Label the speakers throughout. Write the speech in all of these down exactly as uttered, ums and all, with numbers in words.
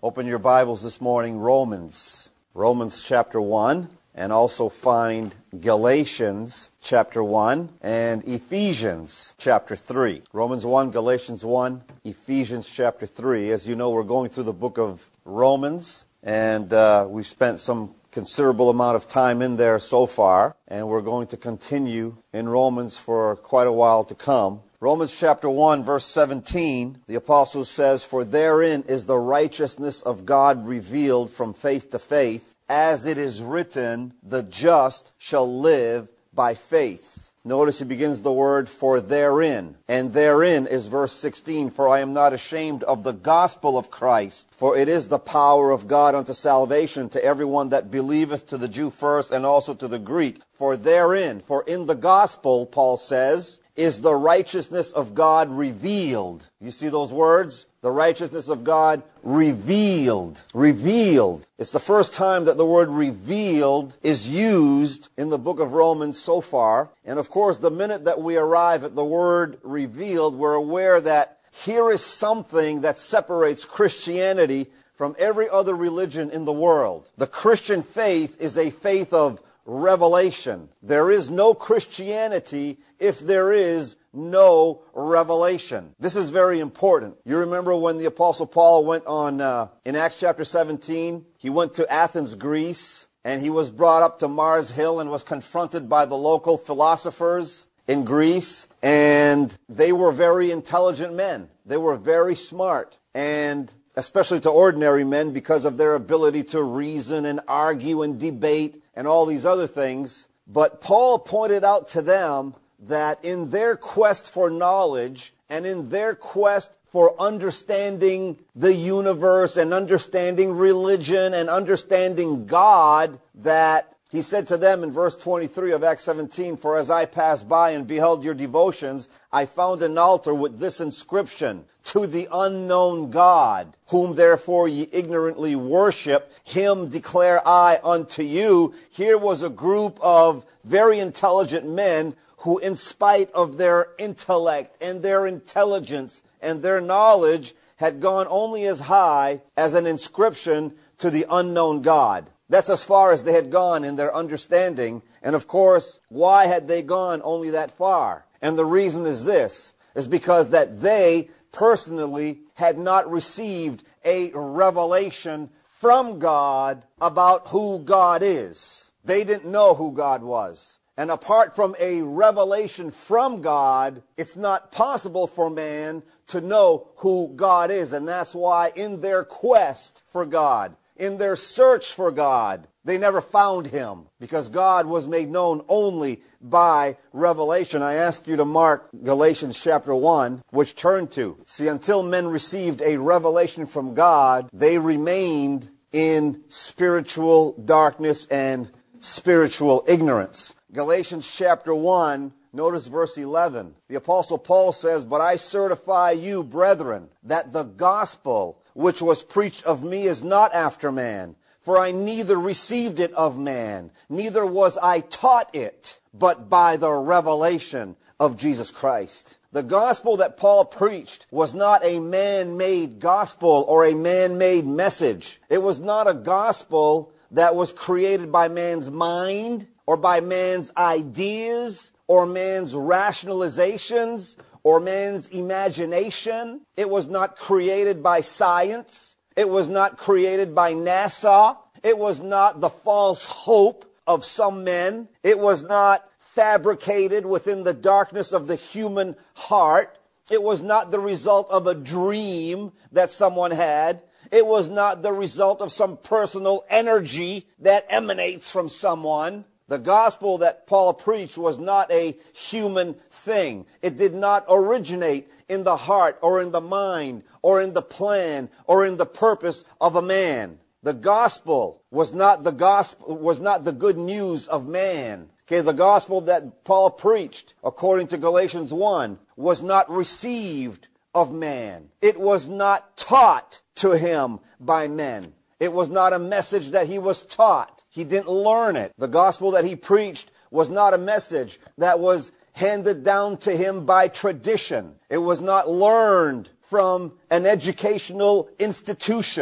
Speaker 1: Open your Bibles this morning, Romans. Romans chapter one, and also find Galatians chapter one and Ephesians chapter three. Romans one, Galatians one, Ephesians chapter three. As you know, we're going through the book of Romans, and uh, we've spent some considerable amount of time in there so far, and we're going to continue in Romans for quite a while to come. Romans chapter one, verse seventeen, the apostle says, "For therein is the righteousness of God revealed from faith to faith, as it is written, the just shall live by faith." Notice he begins the word "for therein," and therein is verse sixteen, "For I am not ashamed of the gospel of Christ, for it is the power of God unto salvation to everyone that believeth, to the Jew first, and also to the Greek. For therein," for in the gospel, Paul says, "is the righteousness of God revealed." You see those words? The righteousness of God revealed. Revealed. It's the first time that the word revealed is used in the book of Romans so far. And of course, the minute that we arrive at the word revealed, we're aware that here is something that separates Christianity from every other religion in the world. The Christian faith is a faith of revelation. There is no Christianity if there is no revelation. This is very important. You remember when the Apostle Paul went on, uh, in Acts chapter seventeen, he went to Athens, Greece, and he was brought up to Mars Hill and was confronted by the local philosophers in Greece, and they were very intelligent men. They were very smart, and especially to ordinary men because of their ability to reason and argue and debate and all these other things. But Paul pointed out to them that in their quest for knowledge and in their quest for understanding the universe and understanding religion and understanding God, that he said to them in verse twenty-three of Acts seventeen, "For as I passed by and beheld your devotions, I found an altar with this inscription, to the unknown God, whom therefore ye ignorantly worship, him declare I unto you." Here was a group of very intelligent men who, in spite of their intellect and their intelligence and their knowledge, had gone only as high as an inscription to the unknown God. That's as far as they had gone in their understanding. And of course, why had they gone only that far? And the reason is this, is because that they personally had not received a revelation from God about who God is. They didn't know who God was. And apart from a revelation from God, it's not possible for man to know who God is. And that's why in their quest for God, in their search for God, they never found him, because God was made known only by revelation. I asked you to mark Galatians chapter one, which turn to. See, until men received a revelation from God, they remained in spiritual darkness and spiritual ignorance. Galatians chapter one, notice verse eleven. The Apostle Paul says, "But I certify you, brethren, that the gospel which was preached of me is not after man. For I neither received it of man, neither was I taught it, but by the revelation of Jesus Christ." The gospel that Paul preached was not a man-made gospel or a man-made message. It was not a gospel that was created by man's mind or by man's ideas or man's rationalizations or man's imagination. It was not created by science. It was not created by NASA. It was not the false hope of some men. It was not fabricated within the darkness of the human heart. It was not the result of a dream that someone had. It was not the result of some personal energy that emanates from someone. The gospel that Paul preached was not a human thing. It did not originate in the heart or in the mind or in the plan or in the purpose of a man. The gospel was not the gospel, was not the good news of man. Okay, the gospel that Paul preached, according to Galatians one, was not received of man. It was not taught to him by men. It was not a message that he was taught. He didn't learn it. The gospel that he preached was not a message that was handed down to him by tradition. It was not learned from an educational institution. It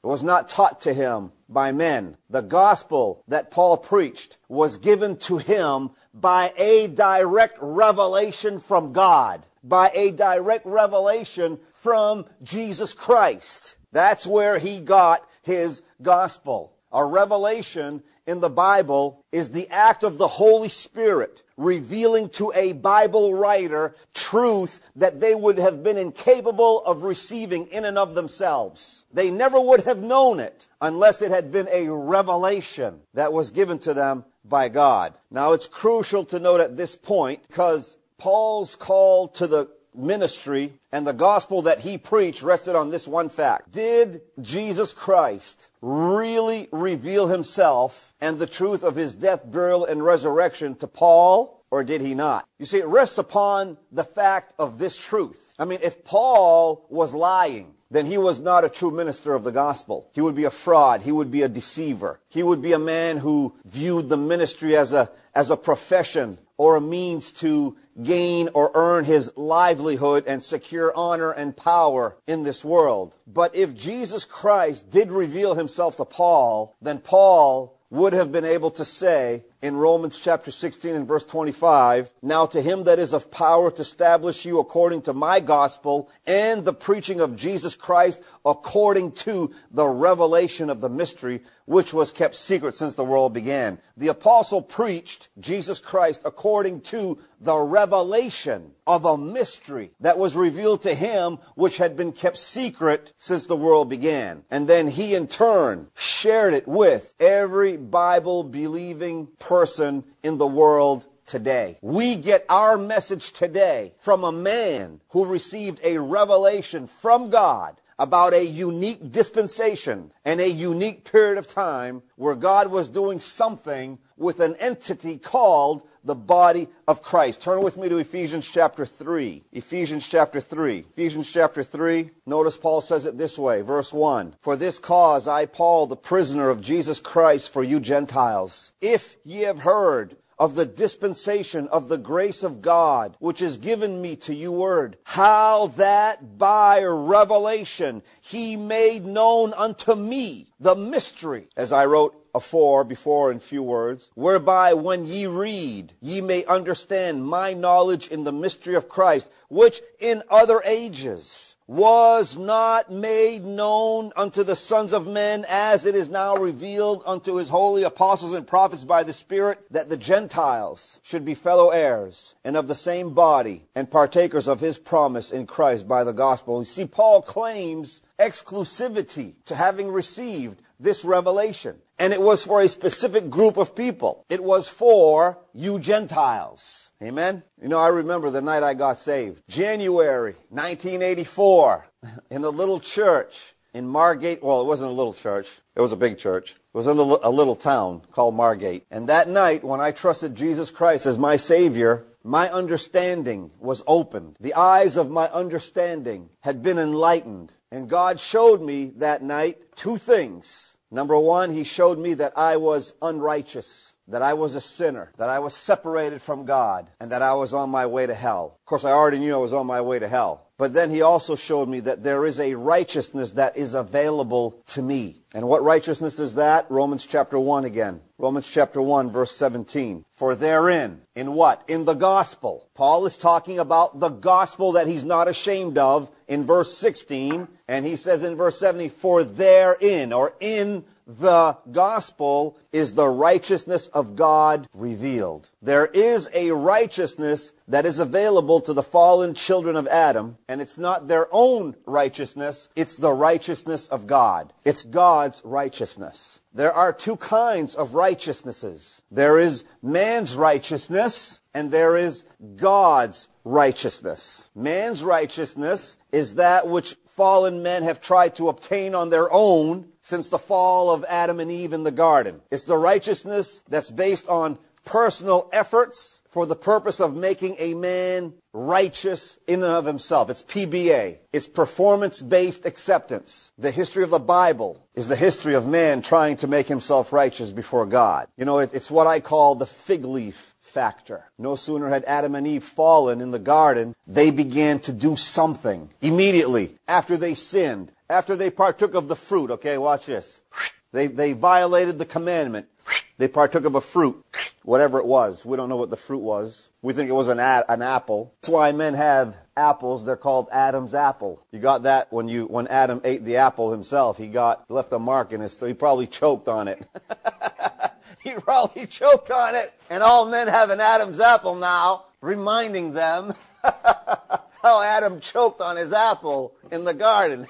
Speaker 1: It was not taught to him by men. The gospel that Paul preached was given to him by a direct revelation from God, by a direct revelation from Jesus Christ. That's where he got his gospel. A revelation in the Bible is the act of the Holy Spirit revealing to a Bible writer truth that they would have been incapable of receiving in and of themselves. They never would have known it unless it had been a revelation that was given to them by God. Now, it's crucial to note at this point, because Paul's call to the ministry and the gospel that he preached rested on this one fact. Did Jesus Christ really reveal himself and the truth of his death, burial, and resurrection to Paul, or did he not? You see, it rests upon the fact of this truth. I mean, if Paul was lying, then he was not a true minister of the gospel. He would be a fraud. He would be a deceiver. He would be a man who viewed the ministry as a, as a profession or a means to gain or earn his livelihood and secure honor and power in this world. But if Jesus Christ did reveal himself to Paul, then Paul would have been able to say in Romans chapter sixteen and verse twenty-five, "Now to him that is of power to establish you according to my gospel and the preaching of Jesus Christ according to the revelation of the mystery, which was kept secret since the world began." The apostle preached Jesus Christ according to the revelation of a mystery that was revealed to him, which had been kept secret since the world began. And then he in turn shared it with every Bible-believing person in the world today. We get our message today from a man who received a revelation from God about a unique dispensation and a unique period of time where God was doing something with an entity called the body of Christ. Turn with me to Ephesians chapter three. Ephesians chapter three. Ephesians chapter three. Notice Paul says it this way, verse one. "For this cause I, Paul, the prisoner of Jesus Christ, for you Gentiles, if ye have heard of the dispensation of the grace of God, which is given me to you word, how that by revelation he made known unto me the mystery, as I wrote afore, before in few words, whereby when ye read, ye may understand my knowledge in the mystery of Christ, which in other ages was not made known unto the sons of men, as it is now revealed unto his holy apostles and prophets by the Spirit, that the Gentiles should be fellow heirs and of the same body and partakers of his promise in Christ by the gospel." You see, Paul claims exclusivity to having received this revelation. And it was for a specific group of people. It was for you Gentiles. Amen? You know, I remember the night I got saved. January nineteen eighty-four, in a little church in Margate. Well, it wasn't a little church. It was a big church. It was in a, a little town called Margate. And that night, when I trusted Jesus Christ as my Savior, my understanding was opened. The eyes of my understanding had been enlightened. And God showed me that night two things. Number one, he showed me that I was unrighteous, that I was a sinner, that I was separated from God, and that I was on my way to hell. Of course, I already knew I was on my way to hell. But then he also showed me that there is a righteousness that is available to me. And what righteousness is that? Romans chapter one again. Romans chapter one, verse seventeen. "For therein," in what? In the gospel. Paul is talking about the gospel that he's not ashamed of in verse sixteen. And he says in verse seventeen, "For therein," or in the gospel, "is the righteousness of God revealed." There is a righteousness that is available to the fallen children of Adam, and it's not their own righteousness, it's the righteousness of God. It's God's righteousness. There are two kinds of righteousnesses. There is man's righteousness, and there is God's righteousness. Man's righteousness is that which fallen men have tried to obtain on their own since the fall of Adam and Eve in the garden. It's the righteousness that's based on personal efforts for the purpose of making a man righteous in and of himself. It's P B A. It's performance-based acceptance. The history of the Bible is the history of man trying to make himself righteous before God. You know, it, it's what I call the fig leaf factor. No sooner had Adam and Eve fallen in the garden, they began to do something immediately after they sinned, after they partook of the fruit. Okay, watch this. They, they violated the commandment. They partook of a fruit, whatever it was. We don't know what the fruit was. We think it was an, a- an apple. That's why men have apples. They're called Adam's apple. You got that when you when Adam ate the apple himself. He got left a mark in his, so he probably choked on it. He probably choked on it. And all men have an Adam's apple now, reminding them how Adam choked on his apple in the garden.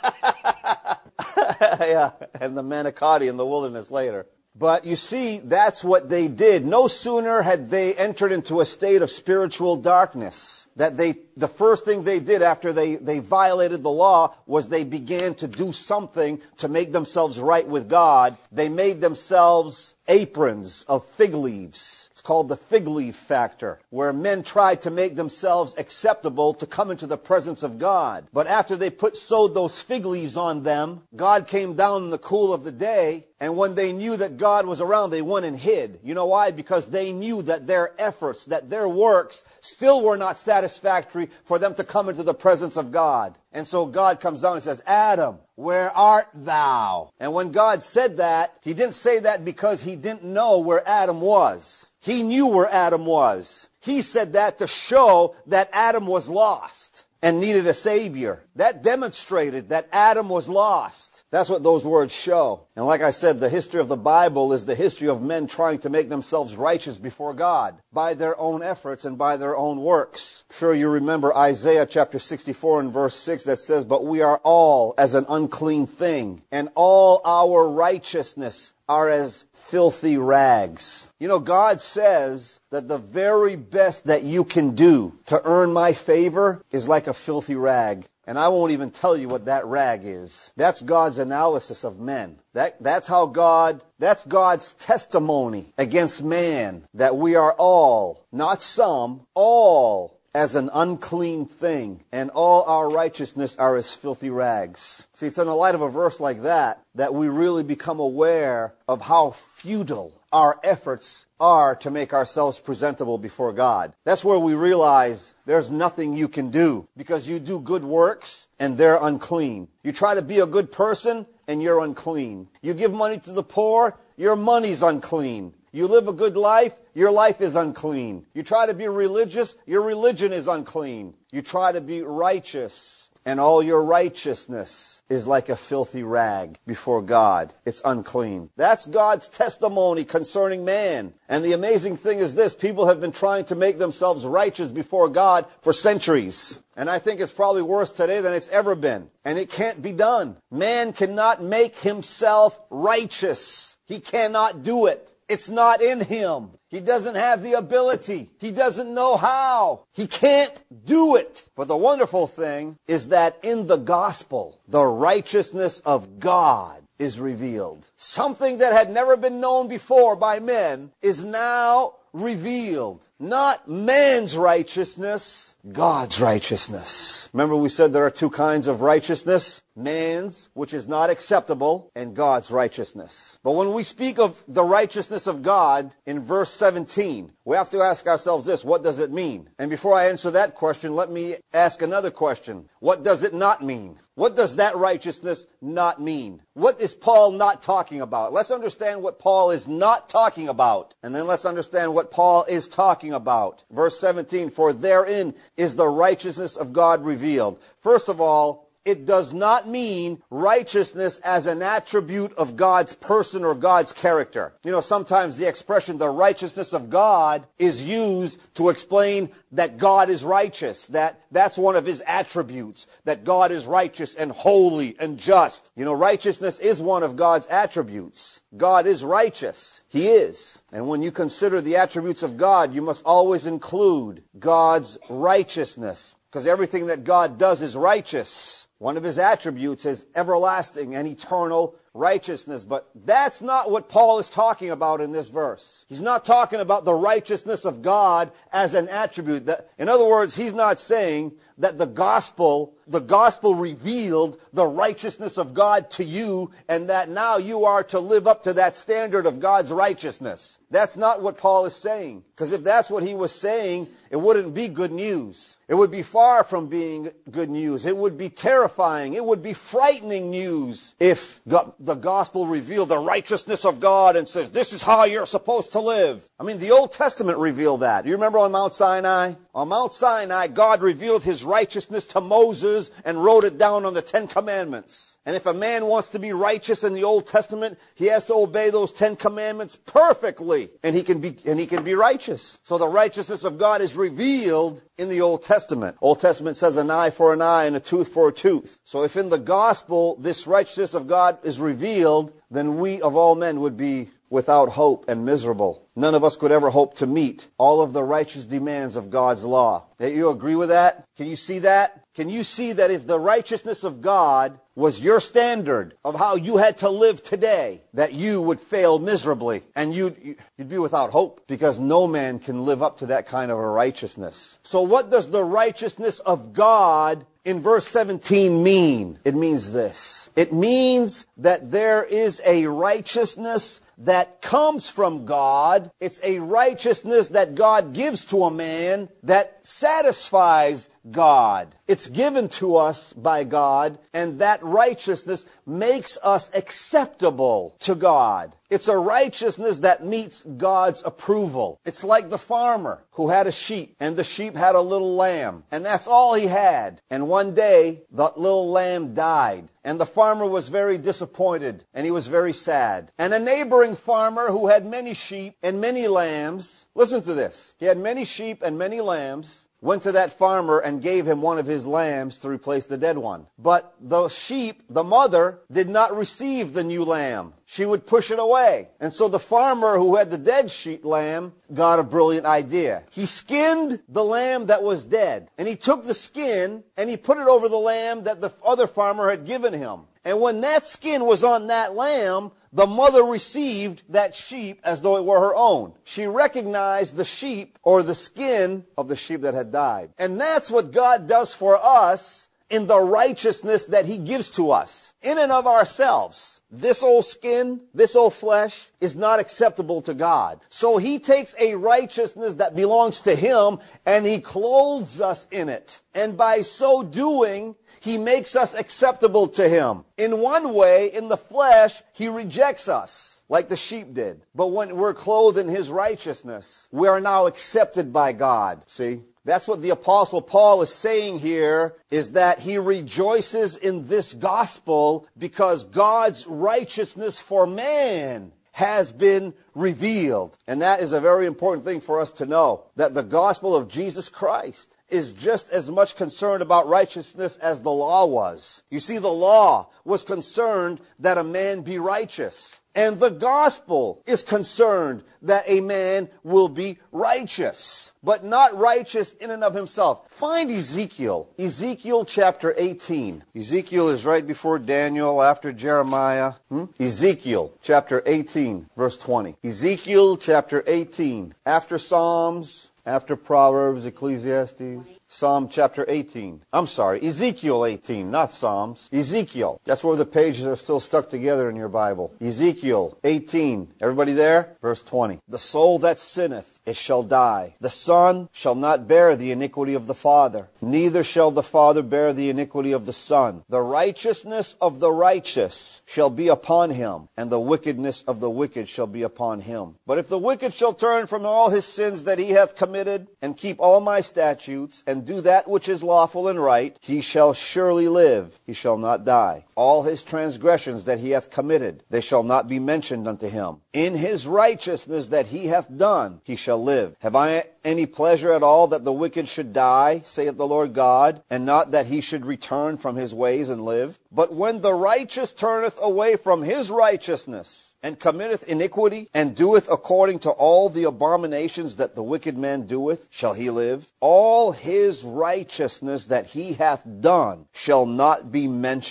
Speaker 1: Yeah, and the manicotti in the wilderness later. But you see, that's what they did. No sooner had they entered into a state of spiritual darkness, that they, the first thing they did after they, they violated the law was they began to do something to make themselves right with God. They made themselves aprons of fig leaves. It's called the fig leaf factor, where men tried to make themselves acceptable to come into the presence of God. But after they put sewed those fig leaves on them, God came down in the cool of the day, and when they knew that God was around, they went and hid. You know why? Because they knew that their efforts, that their works still were not satisfactory for them to come into the presence of God. And so God comes down and says, Adam, where art thou? And when God said that, he didn't say that because he didn't know where Adam was. He knew where Adam was. He said that to show that Adam was lost and needed a Savior. That demonstrated that Adam was lost. That's what those words show. And like I said, the history of the Bible is the history of men trying to make themselves righteous before God by their own efforts and by their own works. I'm sure you remember Isaiah chapter sixty-four and verse six that says, but we are all as an unclean thing, and all our righteousness are as filthy rags. You know, God says that the very best that you can do to earn my favor is like a filthy rag. And I won't even tell you what that rag is. That's God's analysis of men. That, that's how God, that's God's testimony against man, that we are all, not some, all as an unclean thing, and all our righteousness are as filthy rags. See, it's in the light of a verse like that that we really become aware of how futile our efforts are to make ourselves presentable before God. That's where we realize there's nothing you can do, because you do good works and they're unclean. You try to be a good person and you're unclean. You give money to the poor, your money's unclean. You live a good life, your life is unclean. You try to be religious, your religion is unclean. You try to be righteous, and all your righteousness is like a filthy rag before God. It's unclean. That's God's testimony concerning man. And the amazing thing is this: people have been trying to make themselves righteous before God for centuries. And I think it's probably worse today than it's ever been. And it can't be done. Man cannot make himself righteous. He cannot do it. It's not in him. He doesn't have the ability. He doesn't know how. He can't do it. But the wonderful thing is that in the gospel, the righteousness of God is revealed. Something that had never been known before by men is now revealed. Not man's righteousness, God's righteousness. Remember, we said there are two kinds of righteousness: man's, which is not acceptable, and God's righteousness. But when we speak of the righteousness of God in verse seventeen, we have to ask ourselves this: what does it mean? And before I answer that question, let me ask another question. What does it not mean? What does that righteousness not mean? What is Paul not talking about? Let's understand what Paul is not talking about, and then let's understand what Paul is talking about. Verse seventeen, for therein is the righteousness of God revealed. First of all, it does not mean righteousness as an attribute of God's person or God's character. You know, sometimes the expression the righteousness of God is used to explain that God is righteous, that that's one of his attributes, that God is righteous and holy and just. You know, righteousness is one of God's attributes. God is righteous. He is. And when you consider the attributes of God, you must always include God's righteousness, because everything that God does is righteous. One of his attributes is everlasting and eternal righteousness. But that's not what Paul is talking about in this verse. He's not talking about the righteousness of God as an attribute. That, in other words, he's not saying that the gospel, the gospel revealed the righteousness of God to you, and that now you are to live up to that standard of God's righteousness. That's not what Paul is saying. Because if that's what he was saying, it wouldn't be good news. It would be far from being good news. It would be terrifying. It would be frightening news if God, the gospel revealed the righteousness of God and says, this is how you're supposed to live. I mean, the Old Testament revealed that. You remember on Mount Sinai? On Mount Sinai, God revealed his righteousness to Moses and wrote it down on the Ten Commandments. And if a man wants to be righteous in the Old Testament, he has to obey those Ten Commandments perfectly, and he can be and he can be righteous. So the righteousness of God is revealed in the Old Testament. Old Testament says an eye for an eye and a tooth for a tooth. So if in the gospel this righteousness of God is revealed, then we of all men would be without hope and miserable. None of us could ever hope to meet all of the righteous demands of God's law. You agree with that? Can you see that? Can you see that if the righteousness of God was your standard of how you had to live today, that you would fail miserably and you'd, you'd be without hope, because no man can live up to that kind of a righteousness. So what does the righteousness of God in verse seventeen mean? It means this. It means that there is a righteousness that comes from God. It's a righteousness that God gives to a man that satisfies God. It's given to us by God, and that righteousness makes us acceptable to God. It's a righteousness that meets God's approval. It's like the farmer who had a sheep, and the sheep had a little lamb, and that's all he had. And one day, the little lamb died, and the farmer was very disappointed, and he was very sad. And a neighboring farmer who had many sheep and many lambs, listen to this, he had many sheep and many lambs, went to that farmer and gave him one of his lambs to replace the dead one. But the sheep, the mother, did not receive the new lamb. She would push it away. And so the farmer who had the dead sheep lamb got a brilliant idea. He skinned the lamb that was dead. And he took the skin and he put it over the lamb that the other farmer had given him. And when that skin was on that lamb, the mother received that sheep as though it were her own. She recognized the sheep or the skin of the sheep that had died. And that's what God does for us in the righteousness that he gives to us. In and of ourselves, this old skin, this old flesh is not acceptable to God. So he takes a righteousness that belongs to him and he clothes us in it. And by so doing, he makes us acceptable to him. In one way, in the flesh, he rejects us, like the sheep did. But when we're clothed in his righteousness, we are now accepted by God. See? That's what the Apostle Paul is saying here, is that he rejoices in this gospel because God's righteousness for man has been revealed. And that is a very important thing for us to know, that the gospel of Jesus Christ is just as much concerned about righteousness as the law was. You see, the law was concerned that a man be righteous. And the gospel is concerned that a man will be righteous, but not righteous in and of himself. Find Ezekiel, Ezekiel chapter eighteen. Ezekiel is right before Daniel, after Jeremiah. Hmm? Ezekiel chapter eighteen, verse twenty. Ezekiel chapter eighteen, after Psalms, after Proverbs, Ecclesiastes. Psalm chapter eighteen. I'm sorry, Ezekiel eighteen, not Psalms. Ezekiel. That's where the pages are still stuck together in your Bible. Ezekiel eighteen. Everybody there? Verse twenty. The soul that sinneth, it shall die. The son shall not bear the iniquity of the father, neither shall the father bear the iniquity of the son. The righteousness of the righteous shall be upon him, and the wickedness of the wicked shall be upon him. But if the wicked shall turn from all his sins that he hath committed, and keep all my statutes, and do that which is lawful and right, he shall surely live, he shall not die. All his transgressions that he hath committed, they shall not be mentioned unto him. In his righteousness that he hath done, he shall live. Have I any pleasure at all that the wicked should die, saith the Lord God, and not that he should return from his ways and live? But when the righteous turneth away from his righteousness, and committeth iniquity, and doeth according to all the abominations that the wicked man doeth, shall he live? All his righteousness that he hath done shall not be mentioned.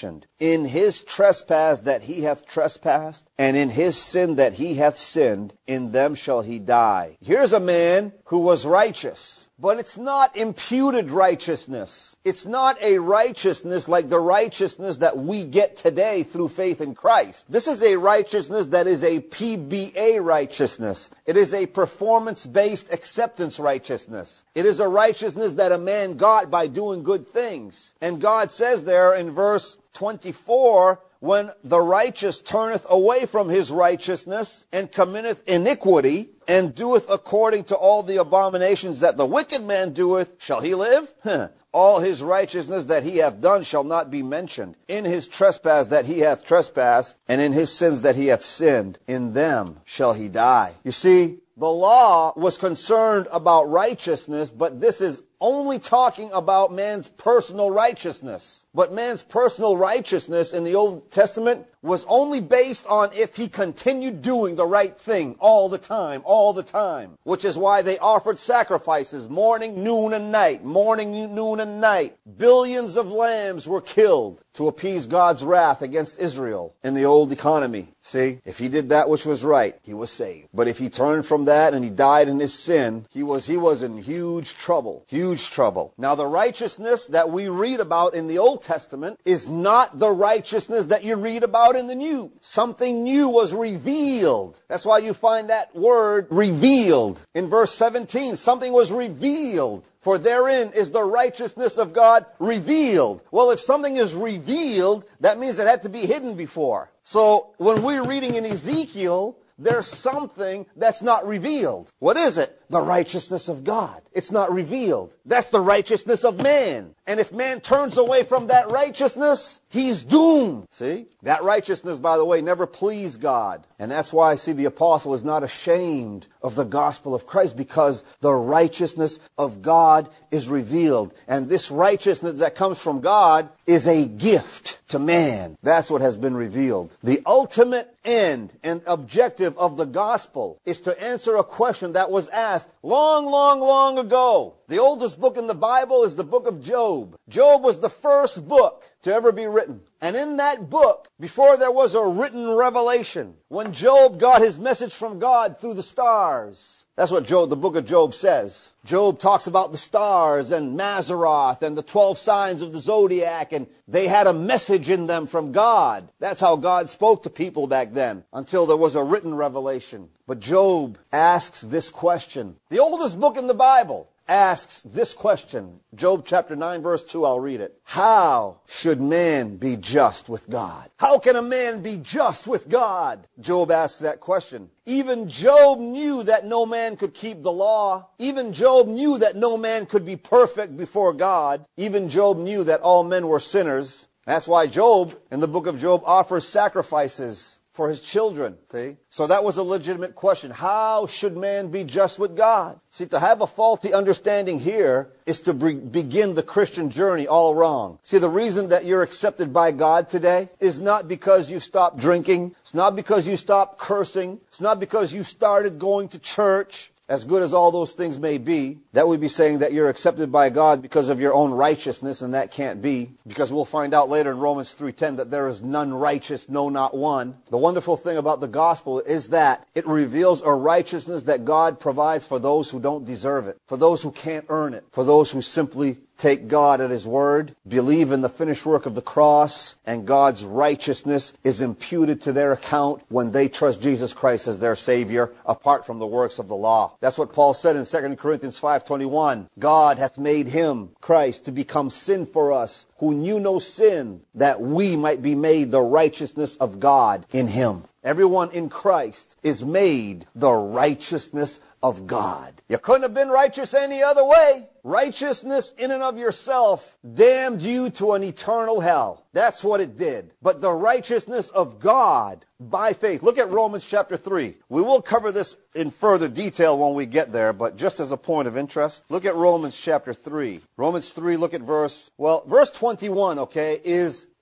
Speaker 1: in his trespass that he hath trespassed, and in his sin that he hath sinned, in them shall he die. Here's a man who was righteous. But it's not imputed righteousness. It's not a righteousness like the righteousness that we get today through faith in Christ. This is a righteousness that is a P B A righteousness. It is a performance-based acceptance righteousness. It is a righteousness that a man got by doing good things. And God says there in verse twenty-four, when the righteous turneth away from his righteousness and committeth iniquity, and doeth according to all the abominations that the wicked man doeth, shall he live? All his righteousness that he hath done shall not be mentioned. In his trespass that he hath trespassed, and in his sins that he hath sinned, in them shall he die. You see, the law was concerned about righteousness, but this is only talking about man's personal righteousness. But man's personal righteousness in the Old Testament was only based on if he continued doing the right thing all the time, all the time. Which is why they offered sacrifices morning, noon, and night. Morning, noon, and night. Billions of lambs were killed to appease God's wrath against Israel in the old economy. See, if he did that which was right, he was saved. But if he turned from that and he died in his sin, he was, he was in huge trouble. Huge trouble. Now the righteousness that we read about in the Old Testament is not the righteousness that you read about in the New. Something new was revealed. That's why you find that word revealed. In verse seventeen, something was revealed. For therein is the righteousness of God revealed. Well, if something is revealed, that means it had to be hidden before. So when we're reading in Ezekiel, there's something that's not revealed. What is it? The righteousness of God. It's not revealed. That's the righteousness of man. And if man turns away from that righteousness, he's doomed. See? That righteousness, by the way, never pleased God. And that's why I see the apostle is not ashamed of the gospel of Christ, because the righteousness of God is revealed. And this righteousness that comes from God is a gift to man. That's what has been revealed. The ultimate end and objective of the gospel is to answer a question that was asked long, long, long ago. The oldest book in the Bible is the book of Job. Job was the first book to ever be written. And in that book, before there was a written revelation, when Job got his message from God through the stars, that's what Job, the book of Job says. Job talks about the stars and Mazzaroth and the twelve signs of the zodiac, and they had a message in them from God. That's how God spoke to people back then, until there was a written revelation. But Job asks this question. The oldest book in the Bible asks this question. Job chapter nine verse two, I'll read it. How should man be just with God? How can a man be just with God? Job asks that question. Even Job knew that no man could keep the law. Even Job knew that no man could be perfect before God. Even Job knew that all men were sinners. That's why Job, in the book of Job, offers sacrifices for his children. See? So that was a legitimate question. How should man be just with God? See, to have a faulty understanding here is to be- begin the Christian journey all wrong. See, the reason that you're accepted by God today is not because you stopped drinking. It's not because you stopped cursing. It's not because you started going to church. As good as all those things may be, that would be saying that you're accepted by God because of your own righteousness, and that can't be. Because we'll find out later in Romans three ten that there is none righteous, no, not one. The wonderful thing about the gospel is that it reveals a righteousness that God provides for those who don't deserve it, for those who can't earn it, for those who simply take God at His word, believe in the finished work of the cross, and God's righteousness is imputed to their account when they trust Jesus Christ as their Savior, apart from the works of the law. That's what Paul said in Second Corinthians five twenty-one. God hath made Him, Christ, to become sin for us, who knew no sin, that we might be made the righteousness of God in Him. Everyone in Christ is made the righteousness of God. You couldn't have been righteous any other way. Righteousness in and of yourself damned you to an eternal hell. That's what it did. But the righteousness of God by faith. Look at Romans chapter three. We will cover this in further detail when we get there, but just as a point of interest, look at Romans chapter three. Romans three, look at verse, well, verse twenty-one, okay, is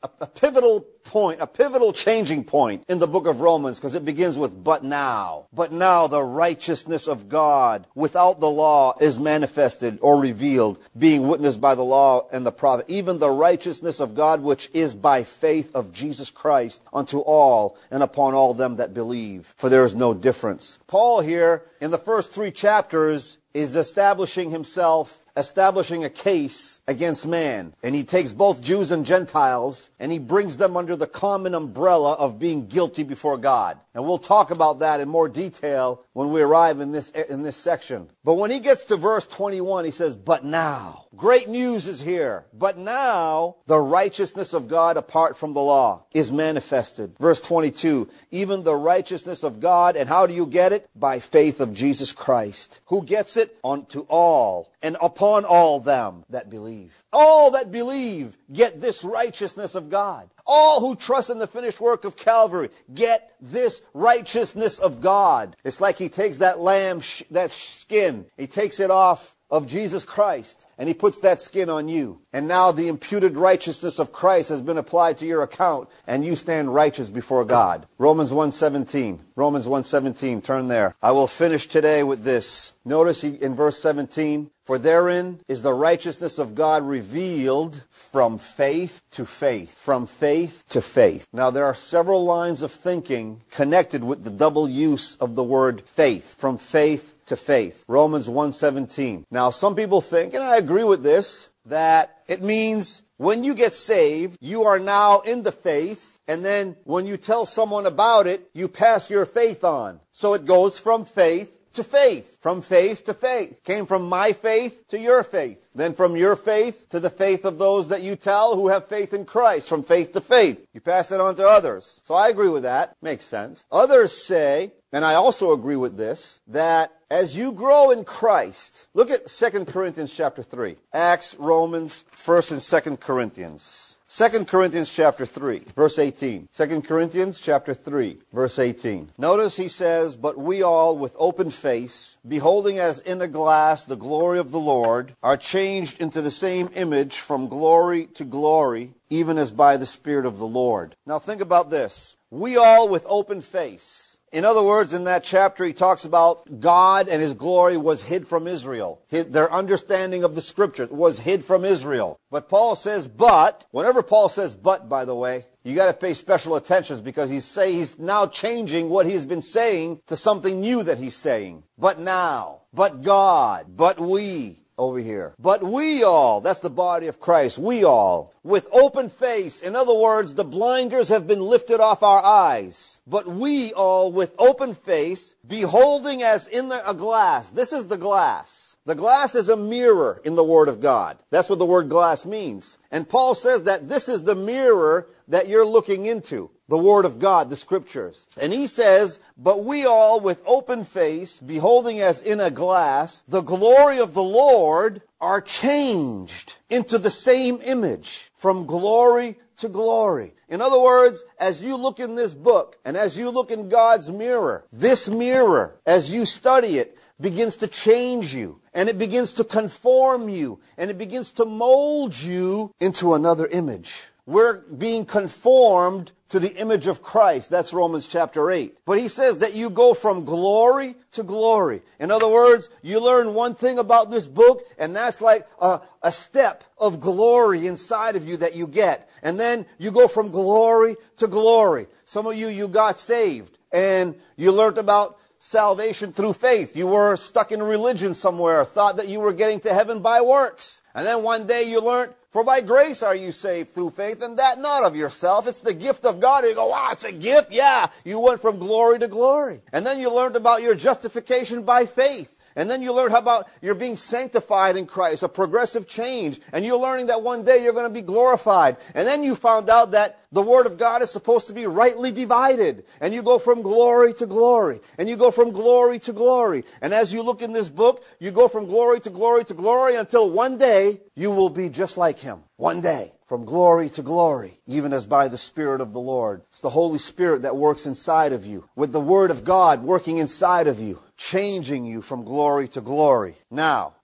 Speaker 1: a, a pivotal point, a pivotal changing point in the book of Romans, because it begins with but now. But now the righteousness of God without the law is manifested or revealed, being witnessed by the law and the prophet, even the righteousness of God which is by faith of Jesus Christ unto all and upon all them that believe. For there is no difference. Paul here in the first three chapters is establishing himself, establishing a case against man. And he takes both Jews and Gentiles and he brings them under the common umbrella of being guilty before God. And we'll talk about that in more detail when we arrive in this, in this section. But when he gets to verse twenty-one, he says, but now. Great news is here. But now the righteousness of God apart from the law is manifested. Verse twenty-two, even the righteousness of God. And how do you get it? By faith of Jesus Christ. Who gets it? Unto all and upon all them that believe. All that believe get this righteousness of God. All who trust in the finished work of Calvary get this righteousness of God. It's like he takes that lamb, sh- that skin, he takes it off of Jesus Christ, and he puts that skin on you. And now the imputed righteousness of Christ has been applied to your account, and you stand righteous before God. Romans one seventeen. Romans one seventeen, turn there. I will finish today with this. Notice he, in verse seventeen, for therein is the righteousness of God revealed from faith to faith. From faith to faith. Now there are several lines of thinking connected with the double use of the word faith. From faith to faith. Romans one seventeen. Now some people think, and I agree with this, that it means when you get saved, you are now in the faith, and then when you tell someone about it, you pass your faith on. So it goes from faith to faith. From faith to faith. Came from my faith to your faith. Then from your faith to the faith of those that you tell who have faith in Christ. From faith to faith. You pass it on to others. So I agree with that. Makes sense. Others say, and I also agree with this, that as you grow in Christ, look at Second Corinthians chapter three. Acts, Romans, First and Second Corinthians. Second Corinthians chapter three, verse eighteen. Second Corinthians chapter three, verse eighteen. Notice he says, but we all with open face, beholding as in a glass the glory of the Lord, are changed into the same image from glory to glory, even as by the Spirit of the Lord. Now think about this. We all with open face. In other words, in that chapter, he talks about God and his glory was hid from Israel. His, their understanding of the scriptures was hid from Israel. But Paul says, but, whenever Paul says but, by the way, you got to pay special attention because he's say he's now changing what he's been saying to something new that he's saying. But now, but God, but we. Over here. But we all, that's the body of Christ, we all, with open face. In other words, the blinders have been lifted off our eyes. But we all with open face, beholding as in the, a glass. This is the glass. The glass is a mirror in the Word of God. That's what the word glass means. And Paul says that this is the mirror that you're looking into. The Word of God, the Scriptures. And he says, but we all with open face, beholding as in a glass, the glory of the Lord, are changed into the same image from glory to glory. In other words, as you look in this book and as you look in God's mirror, this mirror, as you study it, begins to change you, and it begins to conform you, and it begins to mold you into another image. We're being conformed to the image of Christ. That's Romans chapter eight. But he says that you go from glory to glory. In other words, you learn one thing about this book, and that's like a, a step of glory inside of you that you get. And then you go from glory to glory. Some of you, you got saved, and you learned about salvation through faith. You were stuck in religion somewhere, thought that you were getting to heaven by works. And then one day you learned, for by grace are you saved through faith, and that not of yourself. It's the gift of God. And you go, wow, it's a gift? Yeah. You went from glory to glory. And then you learned about your justification by faith. And then you learned how about you're being sanctified in Christ, a progressive change. And you're learning that one day you're going to be glorified. And then you found out that the Word of God is supposed to be rightly divided. And you go from glory to glory. And you go from glory to glory. And as you look in this book, you go from glory to glory to glory until one day you will be just like Him. One day. From glory to glory, even as by the Spirit of the Lord. It's the Holy Spirit that works inside of you, with the Word of God working inside of you, changing you from glory to glory. Now,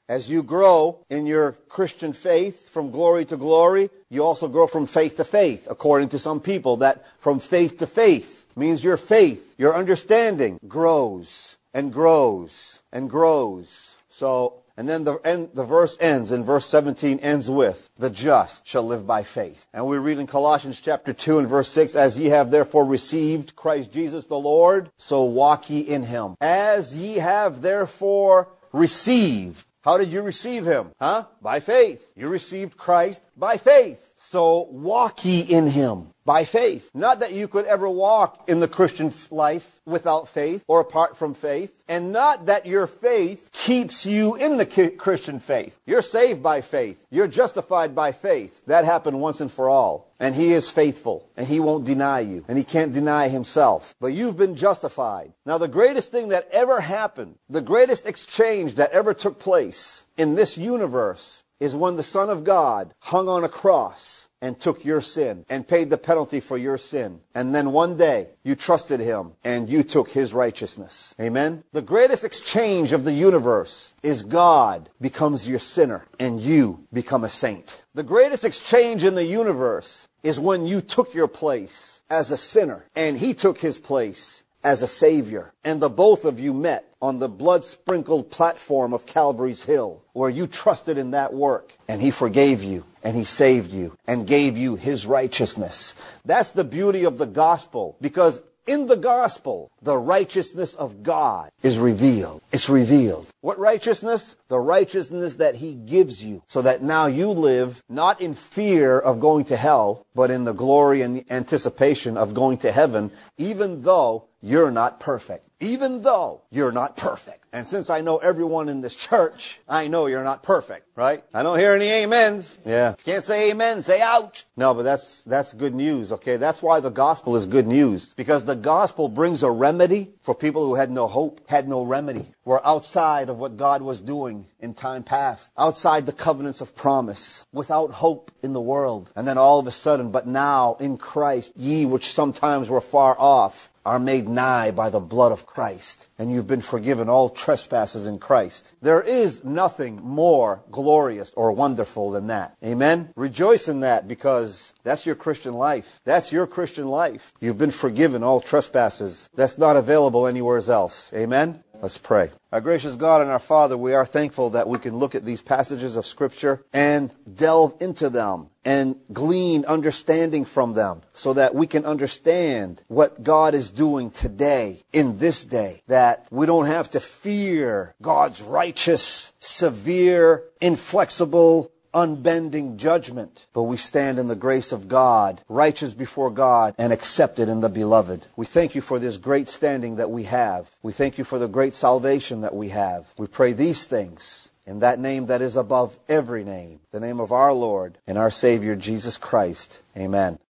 Speaker 1: As you grow in your Christian faith from glory to glory, you also grow from faith to faith, according to some people, that from faith to faith means your faith, your understanding grows and grows and grows. So, and then the, end, the verse ends, in verse seventeen ends with, the just shall live by faith. And we read in Colossians chapter two and verse six, as ye have therefore received Christ Jesus the Lord, so walk ye in him. As ye have therefore received. How did you receive him? Huh? By faith. You received Christ by faith. So walk ye in him by faith. Not that you could ever walk in the Christian life without faith or apart from faith. And not that your faith keeps you in the Christian faith. You're saved by faith. You're justified by faith. That happened once and for all. And he is faithful. And he won't deny you. And he can't deny himself. But you've been justified. Now the greatest thing that ever happened, the greatest exchange that ever took place in this universe is when the Son of God hung on a cross and took your sin and paid the penalty for your sin. And then one day you trusted him and you took his righteousness. Amen? The greatest exchange of the universe is God becomes your sinner and you become a saint. The greatest exchange in the universe is when you took your place as a sinner and he took his place as a savior. And the both of you met on the blood-sprinkled platform of Calvary's Hill, where you trusted in that work, and he forgave you, and he saved you, and gave you his righteousness. That's the beauty of the gospel, because in the gospel, the righteousness of God is revealed. It's revealed. What righteousness? The righteousness that he gives you, so that now you live not in fear of going to hell, but in the glory and anticipation of going to heaven, even though you're not perfect. Even though you're not perfect. And since I know everyone in this church, I know you're not perfect, right? I don't hear any amens. Yeah. Can't say amen, say ouch. No, but that's that's good news, okay? That's why the gospel is good news. Because the gospel brings a remedy for people who had no hope, had no remedy. Were outside of what God was doing in time past. Outside the covenants of promise. Without hope in the world. And then all of a sudden, but now in Christ, ye which sometimes were far off, are made nigh by the blood of Christ, and you've been forgiven all trespasses in Christ. There is nothing more glorious or wonderful than that. Amen? Rejoice in that, because that's your Christian life. That's your Christian life. You've been forgiven all trespasses. That's not available anywhere else. Amen? Let's pray. Our gracious God and our Father, we are thankful that we can look at these passages of Scripture and delve into them and glean understanding from them so that we can understand what God is doing today, in this day, that we don't have to fear God's righteous, severe, inflexible, unbending judgment, but we stand in the grace of God, righteous before God, and accepted in the beloved. We thank you for this great standing that we have. We thank you for the great salvation that we have. We pray these things in that name that is above every name, the name of our Lord and our Savior, Jesus Christ. Amen.